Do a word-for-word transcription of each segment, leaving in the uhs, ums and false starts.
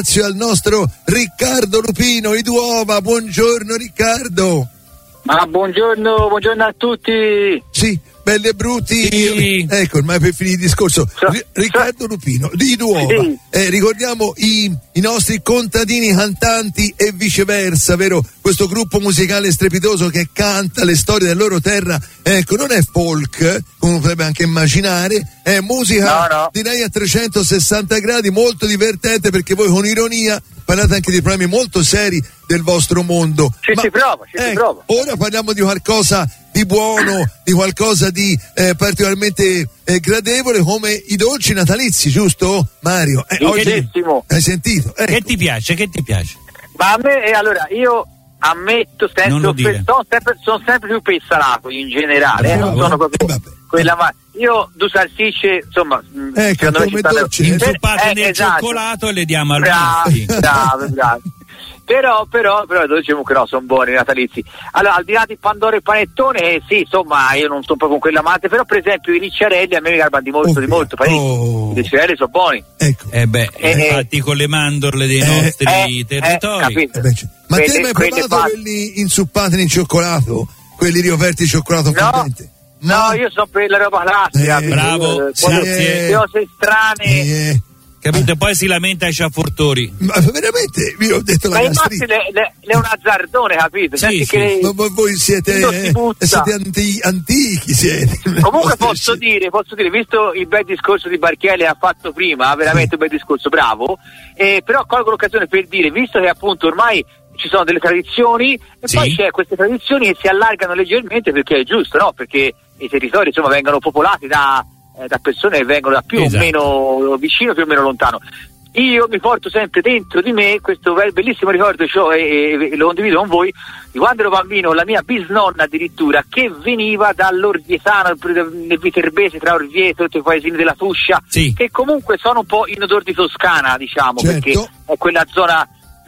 spazio al nostro Riccardo Lupino, i Duova. Buongiorno Riccardo. Ma buongiorno, buongiorno a tutti. Sì, belli e brutti. Sì. Ecco, ormai per finire il discorso. R- Riccardo Lupino, di Duova. Sì. Eh, ricordiamo i, i nostri contadini cantanti e viceversa, vero? Questo gruppo musicale strepitoso che canta le storie della loro terra. Ecco, non è folk, come potrebbe anche immaginare, è musica, no, no. direi a trecentosessanta gradi, molto divertente, perché voi con ironia parlate anche di problemi molto seri del vostro mondo. Ci Ma, si prova, ci ecco, si prova. Ora parliamo di qualcosa di buono, di qualcosa di eh, particolarmente eh, gradevole, come i dolci natalizi, giusto Mario? Eh, oggi hai sentito? Ecco. Che ti piace, che ti piace? Ma a me, eh, allora, io ammetto sempre, per, sono sempre, sono sempre più per il salato in generale, eh, non sono proprio eh, quella, ma io due salsicce, insomma, ecco, come dolci inzuppate eh, nel esatto. cioccolato e le diamo al bravo, bravo, bravo. Però, però, però, diciamo che no, sono buoni i natalizi. Allora, al di là di Pandoro e Panettone, eh, sì, insomma, io non sono proprio con quell'amante, però per esempio i ricciarelli a me mi garbano di molto, oh, di molto, oh. I ricciarelli sono buoni. Ecco. Eh beh, eh, infatti con le mandorle dei eh, nostri eh, territori. Eh, eh beh, ma quelle, te hai mai provato fa... quelli inzuppati in cioccolato? Quelli ricoperti di cioccolato no, fondente? No, no, io sono per la roba classica. Eh, bravo, eh, grazie. Le cose strane. Eh, Capito? Poi si lamenta ai sciaffortori. Ma veramente, vi ho detto la Ma infatti gastrite. le, le, le è un azzardone, capito? Sì, sì. Che Ma voi, voi siete, eh, siete anti, antichi, siete. Comunque posso dire, posso dire, visto il bel discorso di Barchielli ha fatto prima, veramente un bel discorso, bravo, eh, però colgo l'occasione per dire, visto che appunto ormai ci sono delle tradizioni e sì. poi c'è queste tradizioni che si allargano leggermente, perché è giusto, no? Perché i territori insomma vengono popolati da, eh, da persone che vengono da più esatto. o meno vicino, più o meno lontano. Io mi porto sempre dentro di me questo bellissimo ricordo, cioè, e, e lo condivido con voi, di quando ero bambino, la mia bisnonna addirittura, che veniva dall'Orvietano, nel Viterbese, tra Orvieto e i paesini della Tuscia, sì. che comunque sono un po' in odor di Toscana, diciamo, certo. perché è quella zona.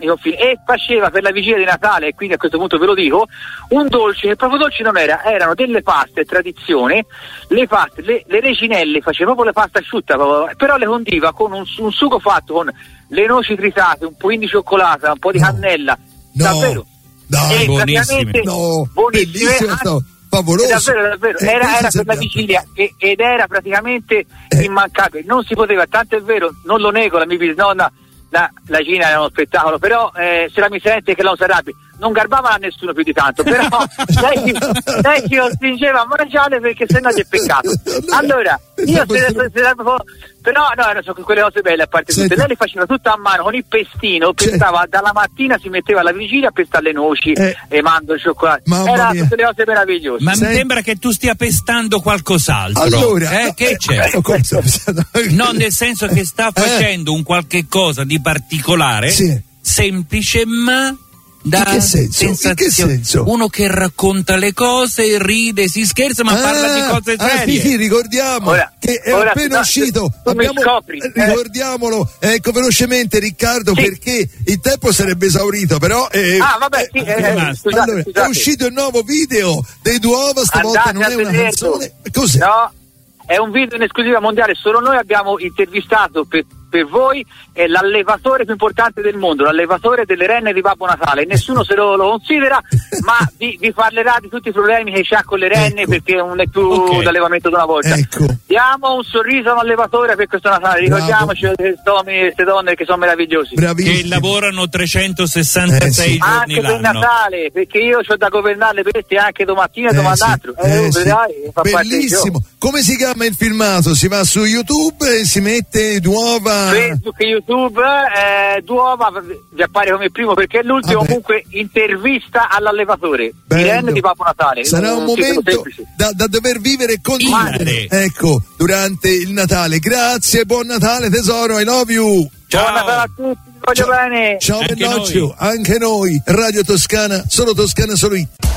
E faceva per la vigilia di Natale, e quindi a questo punto ve lo dico, un dolce che proprio dolce non era, erano delle paste tradizione, le paste, le, le recinelle, faceva proprio le paste asciutta, però le condiva con un, un sugo fatto con le noci tritate, un po' di cioccolata, un po' di no. cannella, no. davvero Dai, buonissime. No, buonissime, bellissimo, favoloso. davvero, davvero. Eh, era, era per la sempre... vigilia e, ed era praticamente eh. immancabile, non si poteva, tanto è vero, non lo nego, la mia bisnonna, La, la Cina era uno spettacolo, però eh, se la mi sente che non si arrabbi, non garbava a nessuno più di tanto, però lei, lei ci costringeva a mangiare perché sennò c'è peccato. Allora, io se, se, se, se, però no, non so, quelle cose belle a parte tutte, lei le faceva tutta a mano con il pestino, pestava dalla mattina, si metteva alla vigilia a pestare le noci eh. e mandorle, cioccolato, era tutte le cose meravigliose. Ma Senti. mi sembra che tu stia pestando qualcos'altro. Allora, eh, che c'è? No, nel senso che sta facendo eh. un qualche cosa di particolare, sì. semplice, ma da in che senso? In che senso? Uno che racconta le cose, ride, si scherza, ma ah, parla di cose serie. Ah, sì, sì, ricordiamo ora, che è ora, appena no, uscito. Tu Abbiamo, mi scopri, eh. Ricordiamolo, ecco, velocemente Riccardo, sì. perché il tempo sarebbe esaurito, però. Eh, ah, vabbè, sì, eh, eh, scusate, allora, scusate. è uscito il nuovo video dei Duova, stavolta Andate non è una vederlo. canzone. Cos'è? No, è un video in esclusiva mondiale, solo noi abbiamo intervistato per, per voi eh, l'allevatore più importante del mondo, l'allevatore delle renne di Babbo Natale. Nessuno se lo, lo considera, ma vi, vi parlerà di tutti i problemi che c'ha con le renne, ecco. perché non è più okay. l'allevamento di una volta. Ecco. Diamo un sorriso all'allevatore per questo Natale, ricordiamoci queste donne che sono meravigliosi. Bravissimo. Che lavorano trecentosessantasei eh, sì. giorni anche l'anno. per Natale, perché io ho da governare le queste anche domattina e eh, domand'altro. Sì. Eh, eh, sì. vedrai, fa bellissimo. Come si chiama il filmato? Si va su YouTube e si mette Duova. Facebook e YouTube, eh, Duova vi appare come primo perché è l'ultimo. Vabbè. Comunque intervista all'allevatore di renne di Babbo Natale. Sarà un, un momento da, da dover vivere con Madre. Ecco, durante il Natale. Grazie, buon Natale tesoro, I love you. Ciao. Buon Natale a tutti, vi voglio ciao. bene. Ciao anche Bellocchio, noi. anche noi. Radio Toscana, solo Toscana, solo I.